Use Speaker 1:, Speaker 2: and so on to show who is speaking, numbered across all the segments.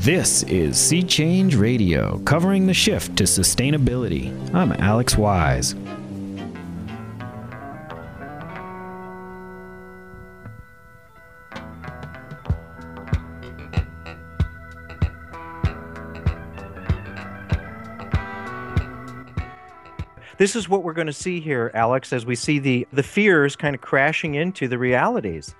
Speaker 1: This is Sea Change Radio, covering the shift to sustainability. I'm Alex Wise.
Speaker 2: This is what we're going to see here, Alex, as we see the fears kind of crashing into the realities.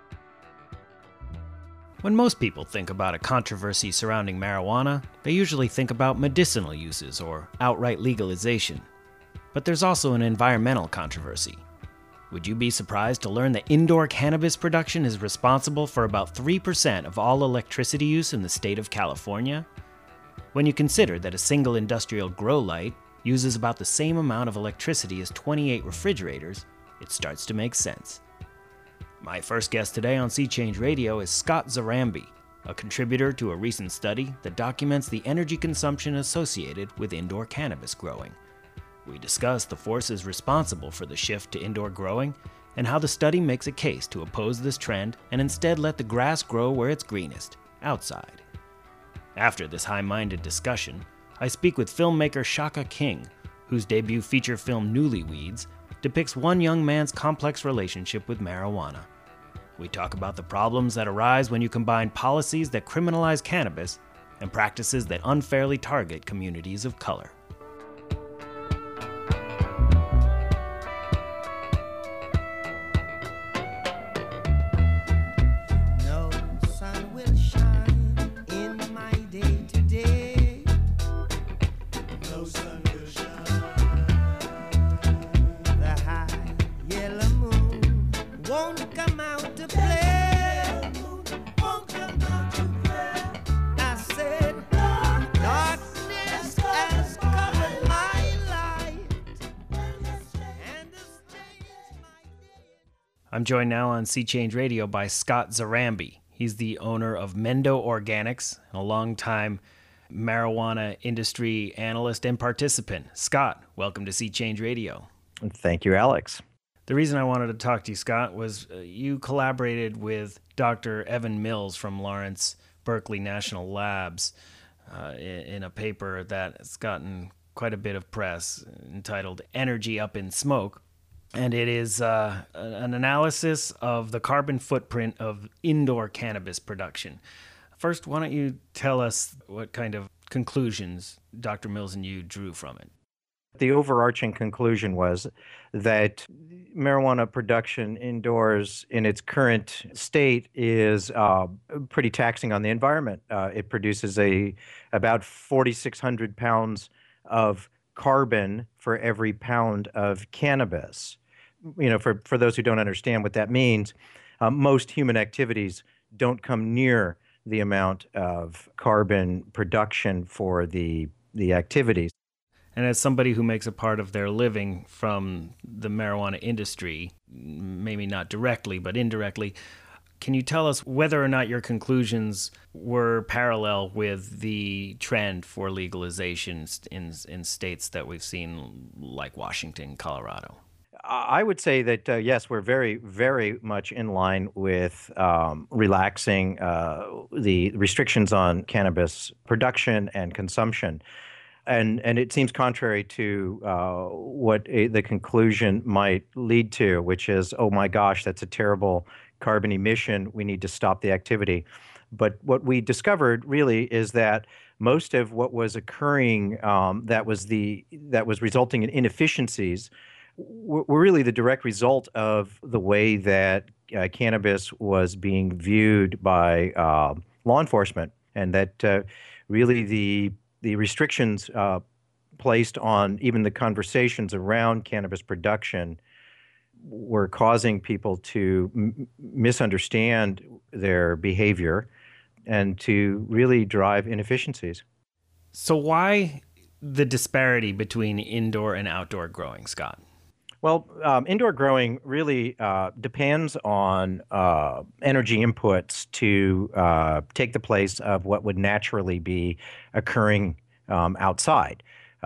Speaker 1: When most people think about a controversy surrounding marijuana, they usually think about medicinal uses or outright legalization. But there's also an environmental controversy. Would you be surprised to learn that indoor cannabis production is responsible for about 3% of all electricity use in the state of California? When you consider that a single industrial grow light uses about the same amount of electricity as 28 refrigerators, it starts to make sense. My first guest today on Sea Change Radio is Scott Zaramby, a contributor to a recent study that documents the energy consumption associated with indoor cannabis growing. We discuss the forces responsible for the shift to indoor growing and how the study makes a case to oppose this trend and instead let the grass grow where it's greenest, outside. After this high-minded discussion, I speak with filmmaker Shaka King, whose debut feature film Newlyweeds depicts one young man's complex relationship with marijuana. We talk about the problems that arise when you combine policies that criminalize cannabis and practices that unfairly target communities of color. I'm joined now on Sea Change Radio by Scott Zaramby. He's the owner of Mendo Organics, a longtime marijuana industry analyst and participant. Scott, welcome to Sea Change Radio.
Speaker 2: Thank you, Alex.
Speaker 1: The reason I wanted to talk to you, Scott, was you collaborated with Dr. Evan Mills from Lawrence Berkeley National Labs in a paper that's gotten quite a bit of press entitled Energy Up in Smoke. And it is an analysis of the carbon footprint of indoor cannabis production. First, why don't you tell us what kind of conclusions Dr. Mills and you drew from it?
Speaker 2: The overarching conclusion was that marijuana production indoors in its current state is pretty taxing on the environment. It produces about 4,600 pounds of carbon for every pound of cannabis. You know, for those who don't understand what that means, most human activities don't come near the amount of carbon production for the activities.
Speaker 1: And as somebody who makes a part of their living from the marijuana industry, maybe not directly, but indirectly, can you tell us whether or not your conclusions were parallel with the trend for legalization in states that we've seen, like Washington, Colorado?
Speaker 2: I would say that, yes, we're very, very much in line with relaxing the restrictions on cannabis production and consumption. And it seems contrary to what the conclusion might lead to, which is, oh my gosh, that's a terrible carbon emission. We need to stop the activity. But what we discovered really is that most of what was occurring that was resulting in inefficiencies were really the direct result of the way that cannabis was being viewed by law enforcement, and that really the restrictions placed on even the conversations around cannabis production were causing people to misunderstand their behavior and to really drive inefficiencies.
Speaker 1: So why the disparity between indoor and outdoor growing, Scott?
Speaker 2: Well, indoor growing really depends on energy inputs to take the place of what would naturally be occurring outside.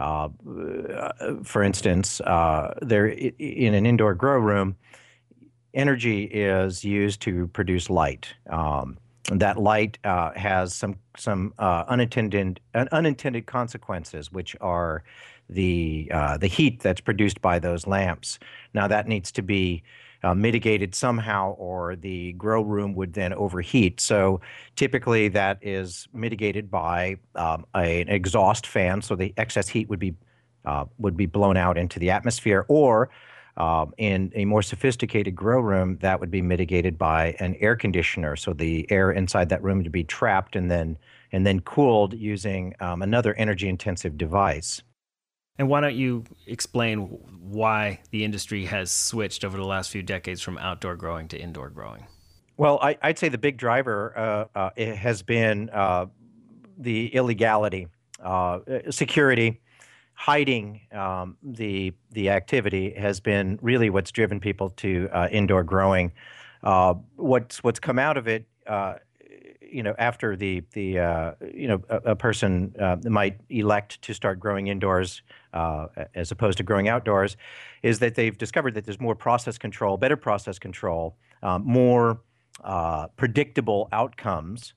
Speaker 2: For instance, in an indoor grow room, energy is used to produce light. that light has some unintended consequences, which are the heat that's produced by those lamps. Now that needs to be mitigated somehow, or the grow room would then overheat. So typically that is mitigated by an exhaust fan, so the excess heat would be blown out into the atmosphere, or in a more sophisticated grow room, that would be mitigated by an air conditioner. So the air inside that room to be trapped and then cooled using another energy-intensive device.
Speaker 1: And why don't you explain why the industry has switched over the last few decades from outdoor growing to indoor growing?
Speaker 2: Well, I'd say the big driver it has been the illegality, security, hiding the activity has been really what's driven people to indoor growing. What's come out of it, after a person might elect to start growing indoors as opposed to growing outdoors, is that they've discovered that there's more process control, better process control, more predictable outcomes.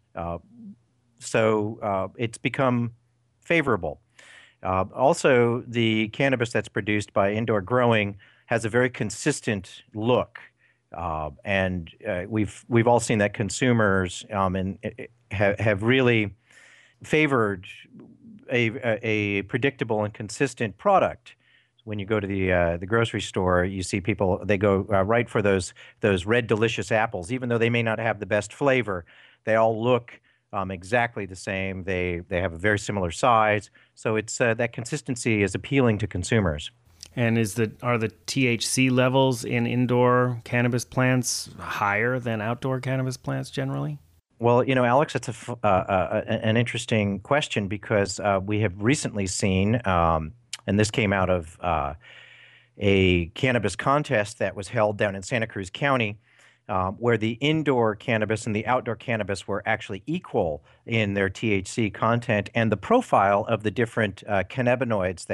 Speaker 2: So it's become favorable. Also, the cannabis that's produced by indoor growing has a very consistent look, and we've all seen that consumers have really favored a predictable and consistent product. When you go to the grocery store, you see people, they go right for those red delicious apples, even though they may not have the best flavor. They all look exactly the same. They have a very similar size. So it's that consistency is appealing to consumers.
Speaker 1: And are the THC levels in indoor cannabis plants higher than outdoor cannabis plants generally?
Speaker 2: Well, Alex, it's an interesting question, because we have recently seen, and this came out of a cannabis contest that was held down in Santa Cruz County, where the indoor cannabis and the outdoor cannabis were actually equal in their THC content and the profile of the different cannabinoids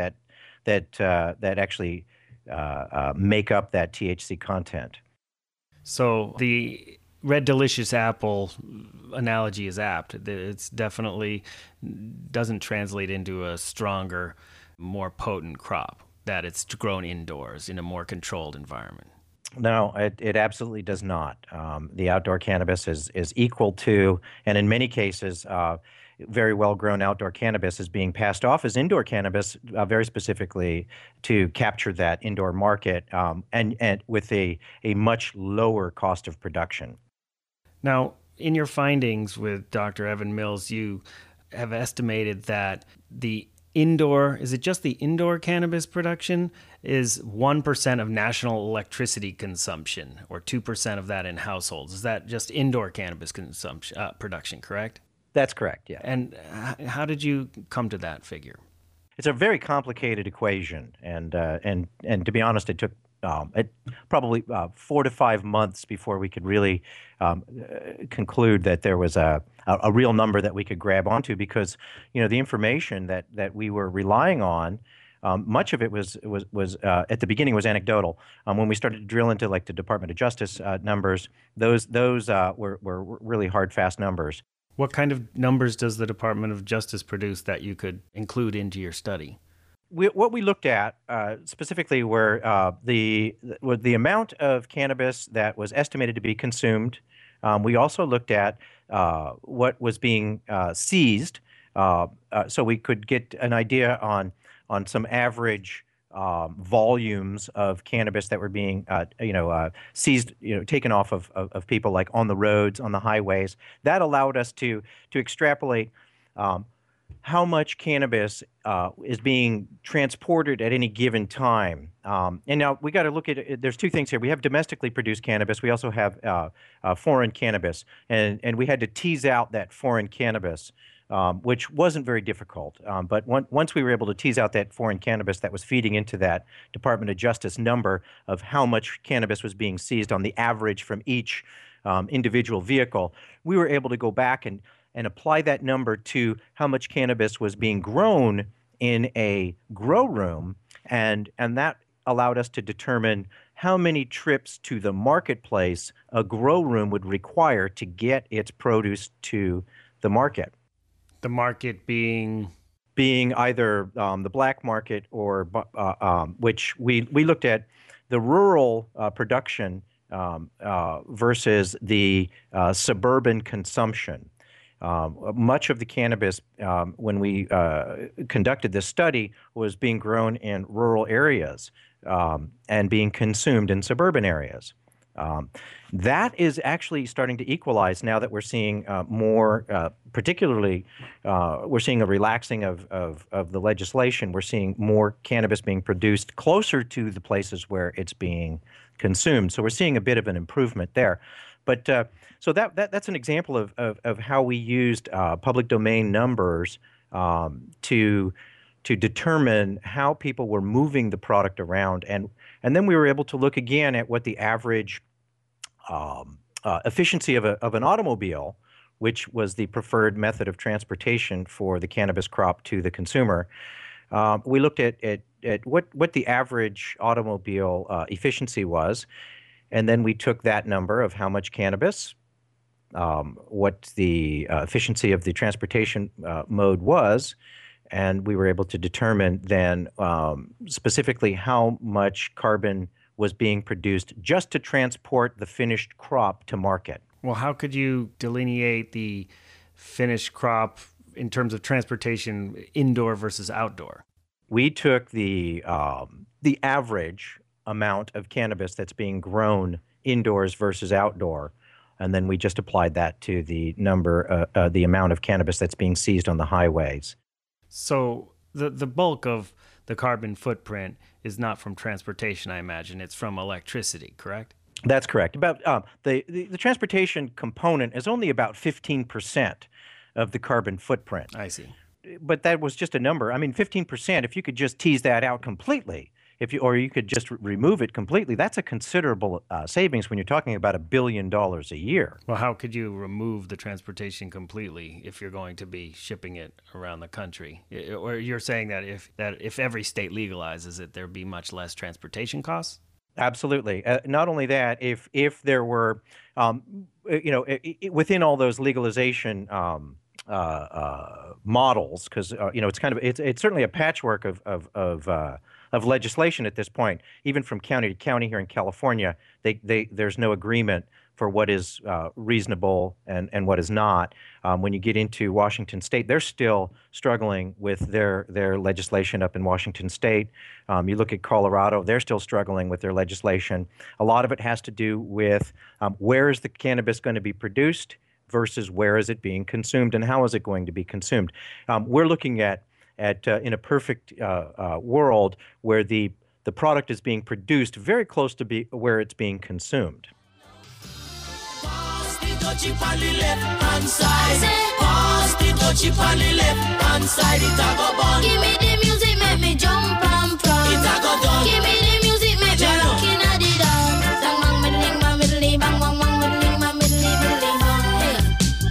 Speaker 2: that actually make up that THC content.
Speaker 1: So the red delicious apple analogy is apt. It's definitely doesn't translate into a stronger, more potent crop, that it's grown indoors in a more controlled environment.
Speaker 2: No, it absolutely does not. The outdoor cannabis is equal to, and in many cases, very well-grown outdoor cannabis is being passed off as indoor cannabis, very specifically to capture that indoor market, and with a much lower cost of production.
Speaker 1: Now, in your findings with Dr. Evan Mills, you have estimated that is it just the indoor cannabis production is 1% of national electricity consumption, or 2% of that in households. Is that just indoor cannabis consumption production, correct?
Speaker 2: That's correct, yeah.
Speaker 1: And how did you come to that figure?
Speaker 2: It's a very complicated equation, and to be honest, it took probably 4 to 5 months before we could really conclude that there was a real number that we could grab onto, because the information that we were relying on, much of it was at the beginning was anecdotal. When we started to drill into like the Department of Justice numbers, those were really hard, fast numbers.
Speaker 1: What kind of numbers does the Department of Justice produce that you could include into your study?
Speaker 2: What we looked at specifically were the amount of cannabis that was estimated to be consumed. We also looked at what was being seized, so we could get an idea on some average volumes of cannabis that were being seized, taken off of people, like on the roads, on the highways. That allowed us to extrapolate how much cannabis is being transported at any given time. And now we got to look at it. There's two things here. We have domestically produced cannabis. We also have foreign cannabis. And we had to tease out that foreign cannabis, which wasn't very difficult. But once we were able to tease out that foreign cannabis that was feeding into that Department of Justice number of how much cannabis was being seized on the average from each individual vehicle, we were able to go back and apply that number to how much cannabis was being grown in a grow room, and that allowed us to determine how many trips to the marketplace a grow room would require to get its produce to the market.
Speaker 1: The market being
Speaker 2: either the black market or which we looked at the rural production versus the suburban consumption. Much of the cannabis, when we conducted this study, was being grown in rural areas and being consumed in suburban areas. That is actually starting to equalize now that we're seeing more, particularly, we're seeing a relaxing of the legislation. We're seeing more cannabis being produced closer to the places where it's being consumed. So we're seeing a bit of an improvement there. But so that's an example of how we used public domain numbers to determine how people were moving the product around, and then we were able to look again at what the average efficiency of an automobile, which was the preferred method of transportation for the cannabis crop to the consumer. We looked at what the average automobile efficiency was, and then we took that number of how much cannabis, what the efficiency of the transportation mode was, and we were able to determine then specifically how much carbon was being produced just to transport the finished crop to market.
Speaker 1: Well, how could you delineate the finished crop in terms of transportation, indoor versus outdoor?
Speaker 2: We took the average amount of cannabis that's being grown indoors versus outdoor, and then we just applied that to the the amount of cannabis that's being seized on the highways.
Speaker 1: So the bulk of the carbon footprint is not from transportation, I imagine. It's from electricity, correct?
Speaker 2: That's correct. About the transportation component is only about 15% of the carbon footprint.
Speaker 1: I see.
Speaker 2: But that was just a number. I mean, 15%, if you could just tease that out completely, or you could just remove it completely, that's a considerable savings when you're talking about $1 billion a year.
Speaker 1: Well, how could you remove the transportation completely if you're going to be shipping it around the country? Or you're saying that if every state legalizes it, there'd be much less transportation costs?
Speaker 2: Absolutely. Not only that, if there were, within all those legalization models, because it's certainly a patchwork of legislation at this point. Even from county to county here in California, there's no agreement for what is reasonable and what is not. When you get into Washington State, they're still struggling with their legislation up in Washington State. You look at Colorado, they're still struggling with their legislation. A lot of it has to do with where is the cannabis going to be produced versus where is it being consumed and how is it going to be consumed. We're looking at in a perfect world where the product is being produced very close to where it's being consumed.
Speaker 3: Touch it on the left hand side. Pass the touch it on the left hand side. It a go bun. Give me the music, make me jump and prance. It a go done. Give me the music, make me rock inna the dance. Bang bang middling, bang middling, bang bang bang middling, bang middling, middling bang.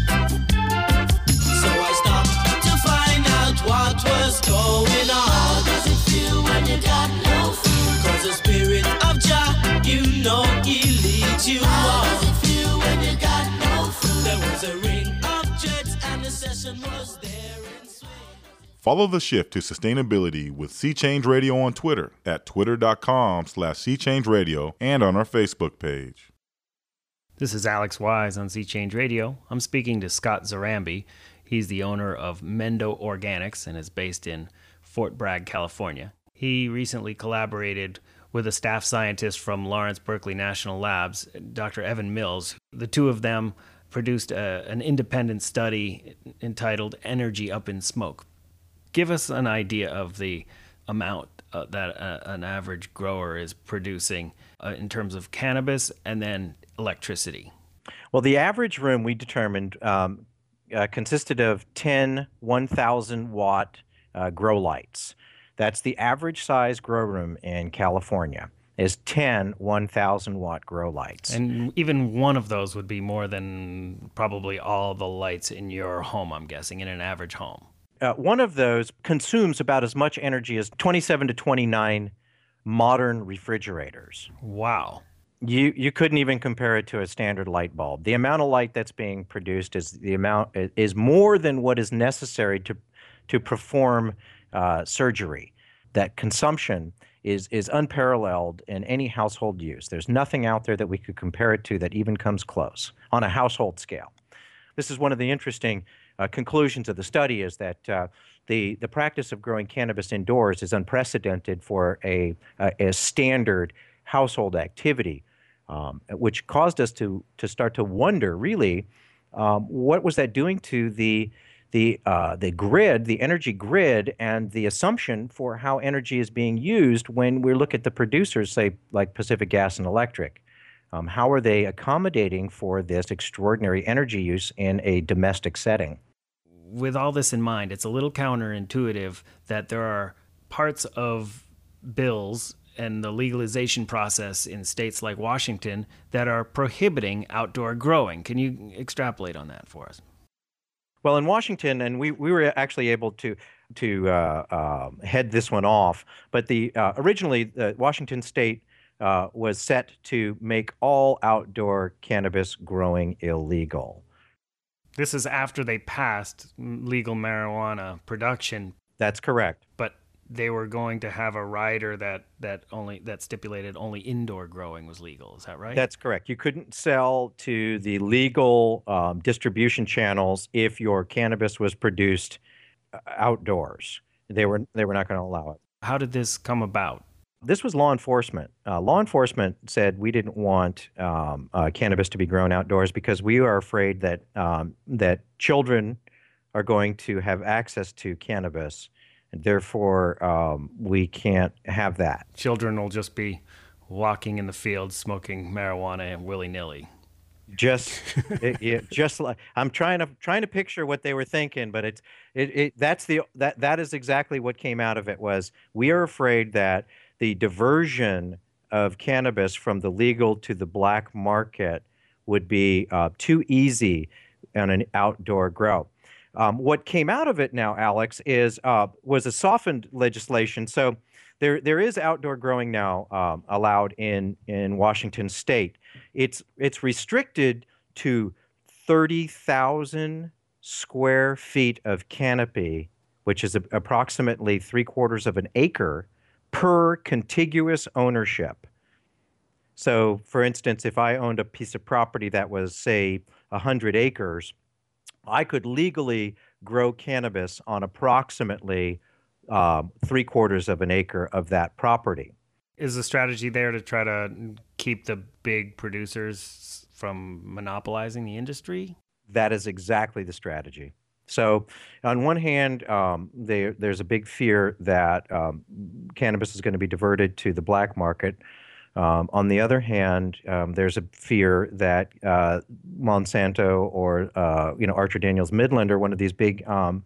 Speaker 3: So I stopped to find out what was going on. How does it feel when you got no food? 'Cause the spirit of Jah, you know He leads you on. How does it feel when you got there was a ring of jets and the session was there in swing.
Speaker 4: Follow the shift to sustainability with Sea Change Radio on Twitter at twitter.com/SeaChangeRadio and on our Facebook page.
Speaker 1: This is Alex Wise on Sea Change Radio. I'm speaking to Scott Zarambi. He's the owner of Mendo Organics and is based in Fort Bragg, California. He recently collaborated with a staff scientist from Lawrence Berkeley National Labs, Dr. Evan Mills. The two of them produced an independent study entitled Energy Up in Smoke. Give us an idea of the amount that an average grower is producing in terms of cannabis and then electricity.
Speaker 2: Well, the average room we determined consisted of 10 1,000-watt grow lights. That's the average size grow room in California. Is 10 1,000-watt grow lights.
Speaker 1: And even one of those would be more than probably all the lights in your home, I'm guessing, in an average home.
Speaker 2: One of those consumes about as much energy as 27 to 29 modern refrigerators.
Speaker 1: Wow.
Speaker 2: You couldn't even compare it to a standard light bulb. The amount of light that's being produced is more than what is necessary to perform surgery. That consumption is unparalleled in any household use. There's nothing out there that we could compare it to that even comes close on a household scale. This is one of the interesting conclusions of the study, is that the practice of growing cannabis indoors is unprecedented for a standard household activity, which caused us to start to wonder, really, what was that doing to the grid, the energy grid, and the assumption for how energy is being used when we look at the producers, say, like Pacific Gas and Electric. How are they accommodating for this extraordinary energy use in a domestic setting?
Speaker 1: With all this in mind, it's a little counterintuitive that there are parts of bills and the legalization process in states like Washington that are prohibiting outdoor growing. Can you extrapolate on that for us?
Speaker 2: Well, in Washington, and we were actually able to head this one off, but originally Washington State was set to make all outdoor cannabis growing illegal.
Speaker 1: This is after they passed legal marijuana production.
Speaker 2: That's correct.
Speaker 1: But they were going to have a rider that stipulated only indoor growing was legal. Is that right?
Speaker 2: That's correct. You couldn't sell to the legal distribution channels if your cannabis was produced outdoors. They were not going to allow it.
Speaker 1: How did this come about?
Speaker 2: This was law enforcement. Law enforcement said we didn't want cannabis to be grown outdoors because we are afraid that that children are going to have access to cannabis, and therefore we can't have that.
Speaker 1: Children will just be walking in the field smoking marijuana willy-nilly.
Speaker 2: Just like I'm trying to picture what they were thinking, but that is exactly what came out of it. Was we are afraid that the diversion of cannabis from the legal to the black market would be too easy on an outdoor grow. What came out of it now, Alex, was a softened legislation. So there is outdoor growing now allowed in Washington State. It's restricted to 30,000 square feet of canopy, which is approximately 3/4 of an acre per contiguous ownership. So, for instance, if I owned a piece of property that was, say, 100 acres, I could legally grow cannabis on approximately 3/4 of an acre of that property.
Speaker 1: Is the strategy there to try to keep the big producers from monopolizing the industry?
Speaker 2: That is exactly the strategy. So on one hand, there's a big fear that cannabis is going to be diverted to the black market. On the other hand, there's a fear that Monsanto or Archer Daniels Midland, or one of these big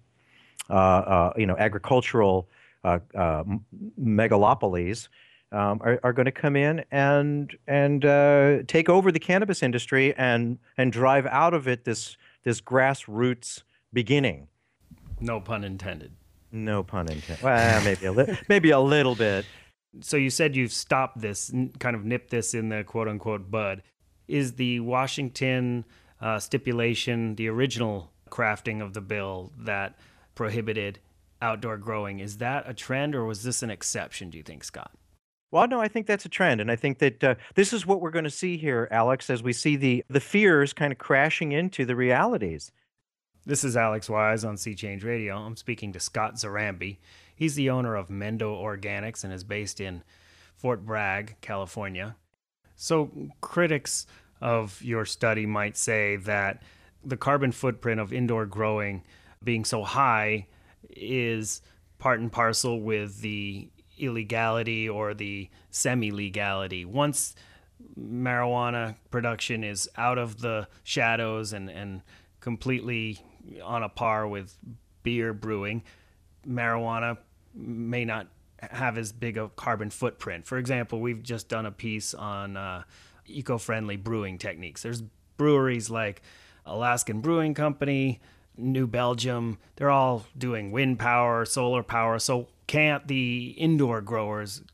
Speaker 2: agricultural megalopolies, are going to come in and take over the cannabis industry and drive out of it this grassroots beginning.
Speaker 1: No pun intended.
Speaker 2: No pun intended. Well, maybe a little bit.
Speaker 1: So you said you've stopped this, kind of nipped this in the quote-unquote bud. Is the Washington stipulation, the original crafting of the bill that prohibited outdoor growing, is that a trend, or was this an exception, do you think, Scott?
Speaker 2: Well, no, I think that's a trend, and I think that this is what we're going to see here, Alex, as we see the fears kind of crashing into the realities.
Speaker 1: This is Alex Wise on Sea Change Radio. I'm speaking to Scott Zarambi. He's the owner of Mendo Organics and is based in Fort Bragg, California. So critics of your study might say that the carbon footprint of indoor growing being so high is part and parcel with the illegality or the semi-legality. Once marijuana production is out of the shadows and completely on a par with beer brewing, marijuana may not have as big a carbon footprint. For example, we've just done a piece on eco-friendly brewing techniques. There's breweries like Alaskan Brewing Company, New Belgium, they're all doing wind power, solar power. So can't the indoor growers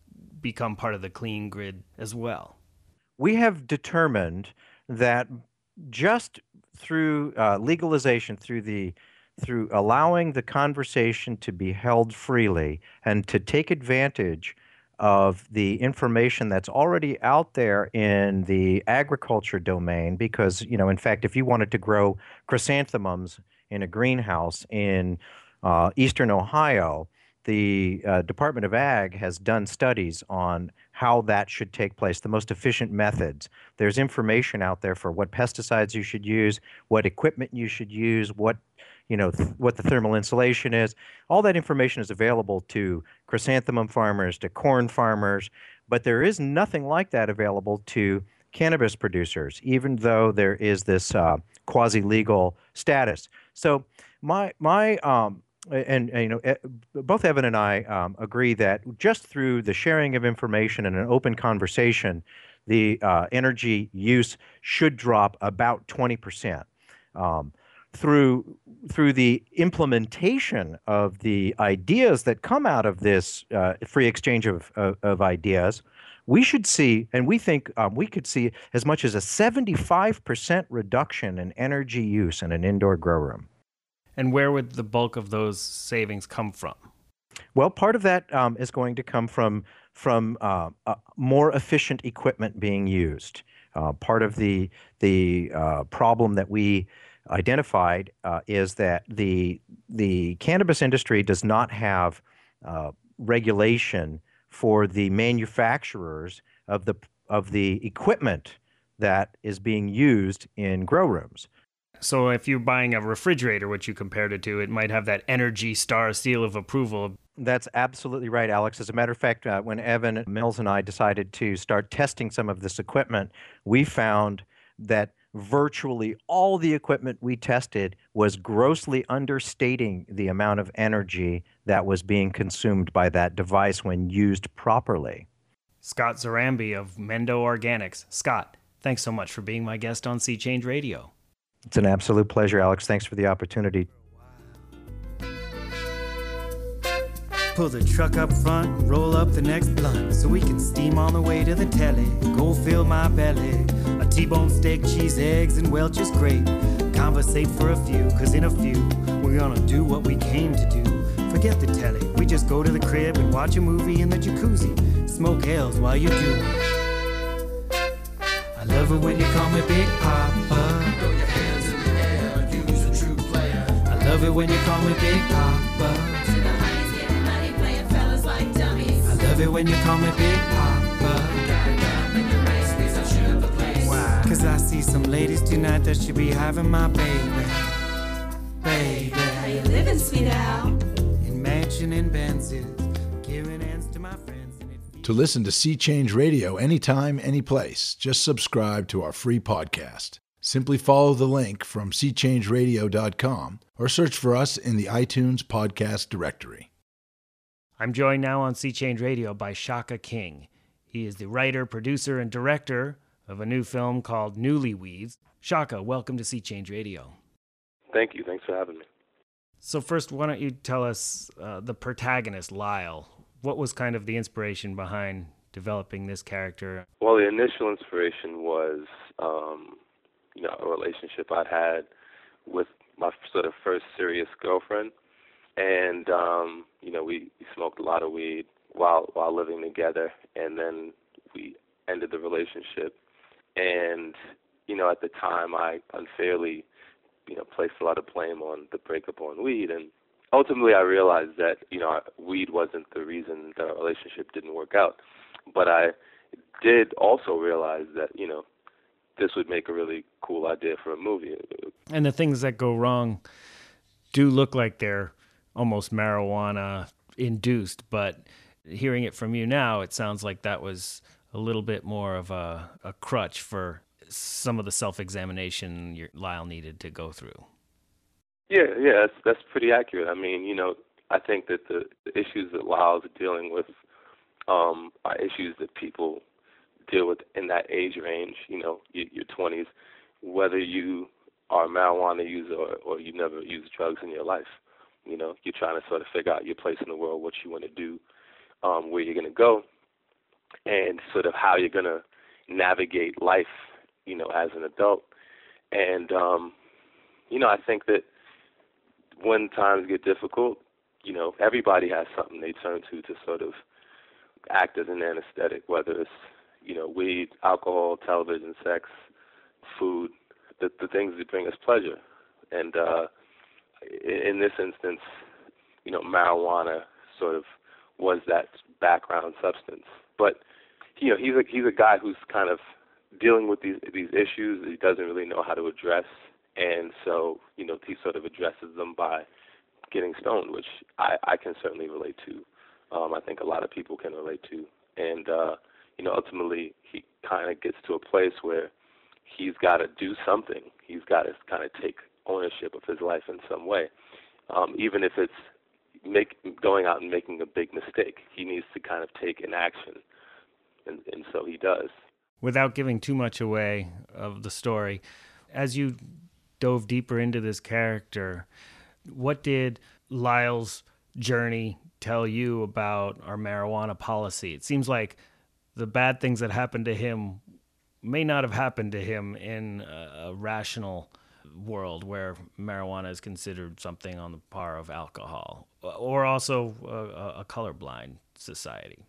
Speaker 1: become part of the clean grid as well?
Speaker 2: We have determined that just through legalization, through allowing the conversation to be held freely and to take advantage of the information that's already out there in the agriculture domain, because, in fact, if you wanted to grow chrysanthemums in a greenhouse in eastern Ohio, the Department of Ag has done studies on how that should take place, the most efficient methods. There's information out there for what pesticides you should use, what equipment you should use, what the thermal insulation is. All that information is available to chrysanthemum farmers, to corn farmers, but there is nothing like that available to cannabis producers, even though there is this quasi-legal status. So both Evan and I agree that just through the sharing of information and an open conversation, the energy use should drop about 20%. Through the implementation of the ideas that come out of this free exchange of ideas, we should see, and we think we could see as much as a 75% reduction in energy use in an indoor grow room.
Speaker 1: And where would the bulk of those savings come from?
Speaker 2: Well, part of that is going to come from more efficient equipment being used. Part of the problem that we identified is that the cannabis industry does not have regulation for the manufacturers of the equipment that is being used in grow rooms.
Speaker 1: So if you're buying a refrigerator, which you compared it to, it might have that Energy Star seal of approval.
Speaker 2: That's absolutely right, Alex. As a matter of fact, when Evan Mills and I decided to start testing some of this equipment, we found that virtually all the equipment we tested was grossly understating the amount of energy that was being consumed by that device when used properly.
Speaker 1: Scott Zarambi of Mendo Organics. Scott, thanks so much for being my guest on Sea Change Radio.
Speaker 2: It's an absolute pleasure, Alex. Thanks for the opportunity.
Speaker 5: Pull the truck up front and roll up the next blunt so we can steam on the way to the telly. Go fill my belly. A T-bone steak, cheese, eggs, and Welch's grape. Conversate for a few, cause in a few we're gonna do what we came to do. Forget the telly, we just go to the crib and watch a movie in the jacuzzi. Smoke L's while you do it. I love it when you call me Big Papa. Throw your hands in the air, use a true player. I love it when you call me Big Papa. To the highest, getting money, playing fellas like dummies. I love it when you call me Big Papa. Got a gun, make the right squeeze, I shoot the place. Why? Cause I see some ladies tonight that should be having my baby. Baby. How you living, sweet Al? In mansion and Benzes, giving ends to my friends.
Speaker 6: To listen to Sea Change Radio anytime, anyplace, just subscribe to our free podcast. Simply follow the link from seachangeradio.com or search for us in the iTunes podcast directory.
Speaker 1: I'm joined now on Sea Change Radio by Shaka King. He is the writer, producer, and director of a new film called Newlyweds. Shaka, welcome to Sea Change Radio.
Speaker 7: Thank you. Thanks for having me.
Speaker 1: So first, why don't you tell us the protagonist, Lyle? What was kind of the inspiration behind developing this character?
Speaker 7: Well, the initial inspiration was, a relationship I'd had with my sort of first serious girlfriend. And, we smoked a lot of weed while living together. And then we ended the relationship. And, at the time, I unfairly, placed a lot of blame on the breakup on weed. And ultimately, I realized that, weed wasn't the reason the relationship didn't work out. But I did also realize that, this would make a really cool idea for a movie.
Speaker 1: And the things that go wrong do look like they're almost marijuana-induced, but hearing it from you now, it sounds like that was a little bit more of a crutch for some of the self-examination Lyle needed to go through.
Speaker 7: Yeah, that's pretty accurate. I mean, I think that the issues that Lyle's dealing with are issues that people deal with in that age range, your 20s, whether you are a marijuana user or you never used drugs in your life. You're trying to sort of figure out your place in the world, what you want to do, where you're going to go. and sort of how you're going to navigate life, as an adult. And, I think that when times get difficult, everybody has something they turn to sort of act as an anesthetic, whether it's, weed, alcohol, television, sex, food, the things that bring us pleasure. And in this instance, marijuana sort of was that background substance. But, he's a guy who's kind of dealing with these issues that he doesn't really know how to address. And so, he sort of addresses them by getting stoned, which I can certainly relate to. I think a lot of people can relate to. And, ultimately he kind of gets to a place where he's got to do something. He's got to kind of take ownership of his life in some way. Even if it's going out and making a big mistake, he needs to kind of take an action. And so he does.
Speaker 1: Without giving too much away of the story, as you dove deeper into this character, what did Lyle's journey tell you about our marijuana policy? It seems like the bad things that happened to him may not have happened to him in a rational world where marijuana is considered something on the par of alcohol, or also a colorblind society.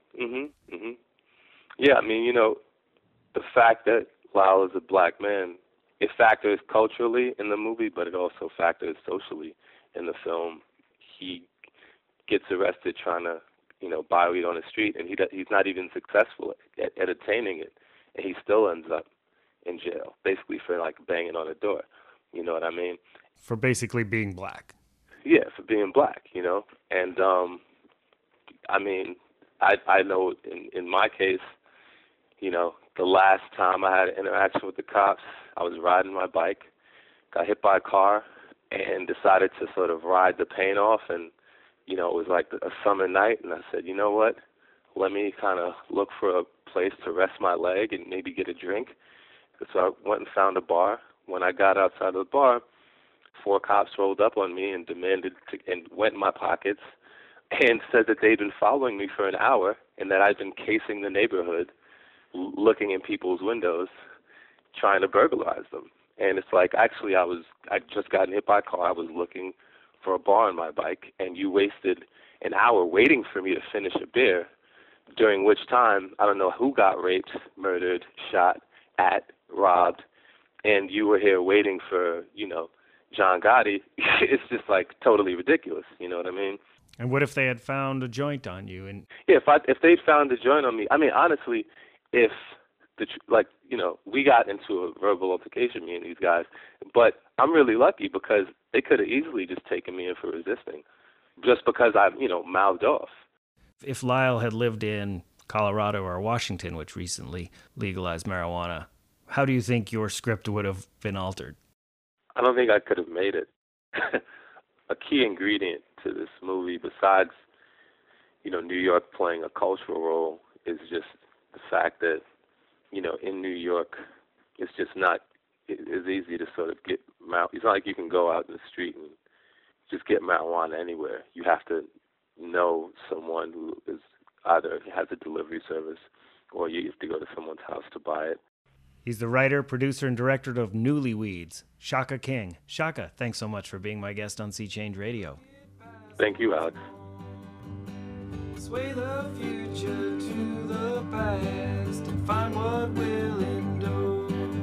Speaker 7: Yeah, I mean, the fact that Lyle is a black man, it factors culturally in the movie, but it also factors socially in the film. He gets arrested trying to, buy weed on the street, and he's not even successful at attaining it, and he still ends up in jail, basically for like banging on a door. You know what I mean?
Speaker 1: For basically being black.
Speaker 7: Yeah, for being black, And I mean, I know in my case, the last time I had an interaction with the cops, I was riding my bike, got hit by a car, and decided to sort of ride the pain off. And, it was like a summer night, and I said, you know what, let me kind of look for a place to rest my leg and maybe get a drink. So I went and found a bar. When I got outside of the bar, 4 cops rolled up on me and and went in my pockets and said that they'd been following me for an hour and that I'd been casing the neighborhood, looking in people's windows, trying to burglarize them. And it's like, actually, I just gotten hit by a car. I was looking for a bar on my bike, and you wasted an hour waiting for me to finish a beer, during which time I don't know who got raped, murdered, shot at, robbed, and you were here waiting for, John Gotti. It's just like totally ridiculous. You know what I mean?
Speaker 1: And what if they had found a joint on you? And
Speaker 7: yeah, if they'd found a joint on me, I mean, honestly, if we got into a verbal altercation, me and these guys, but I'm really lucky because they could have easily just taken me in for resisting, just because I, mouthed off.
Speaker 1: If Lyle had lived in Colorado or Washington, which recently legalized marijuana, how do you think your script would have been altered?
Speaker 7: I don't think I could have made it. A key ingredient to this movie, besides, New York playing a cultural role, is just the fact that, in New York, it's just not as easy to sort of get marijuana. It's not like you can go out in the street and just get marijuana anywhere. You have to know someone who is either has a delivery service or you have to go to someone's house to buy it.
Speaker 1: He's the writer, producer, and director of Newlyweeds, Shaka King. Shaka, thanks so much for being my guest on Sea Change Radio.
Speaker 7: Thank you, Alex.
Speaker 5: Sway the future to the past and find what will endure.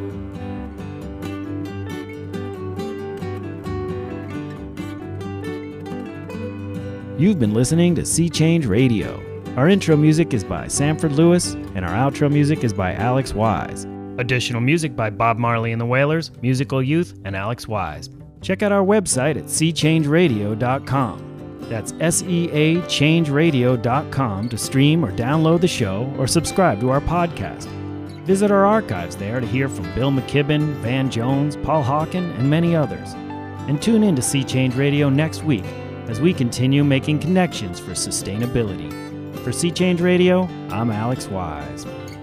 Speaker 1: You've been listening to Sea Change Radio. Our intro music is by Sanford Lewis, and our outro music is by Alex Wise. Additional music by Bob Marley and the Wailers, Musical Youth, and Alex Wise. Check out our website at seachangeradio.com. That's SEAchangeradio.com to stream or download the show or subscribe to our podcast. Visit our archives there to hear from Bill McKibben, Van Jones, Paul Hawken, and many others. And tune in to Sea Change Radio next week as we continue making connections for sustainability. For Sea Change Radio, I'm Alex Wise.